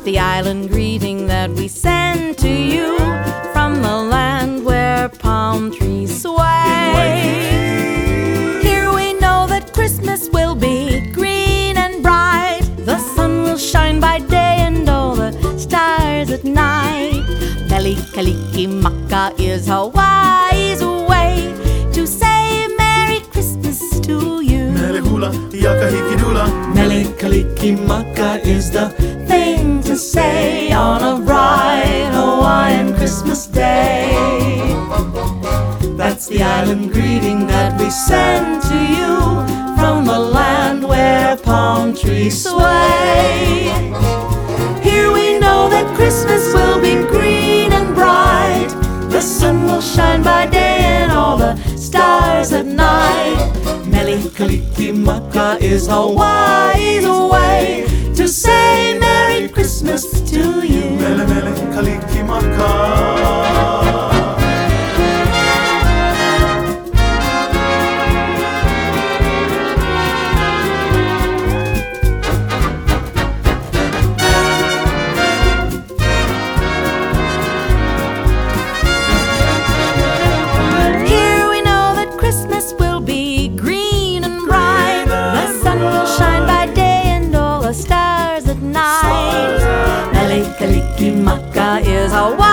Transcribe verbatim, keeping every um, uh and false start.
the island greeting that we send to you from the land where palm trees sway. Here we know that Christmas will be green and bright. The sun will shine by day and all the stars at night. Mele Kalikimaka is Hawaii's way to say Merry Christmas to you. Mele hula, yaka hikidula. Mele Kalikimaka is the Thing to say on a bright Hawaiian Christmas day. That's the island greeting that we send to you from the land where palm trees sway. Here we know that Christmas will be green and bright. The sun will shine by day and all the stars at night. Mele Kalikimaka is Hawaii's way To say Merry Christmas to you. Mele mele kalikimaka. Here we know that Christmas will be green and bright. The sun will shine by day and all the stars at night. Mele Kalikimaka is Hawaii.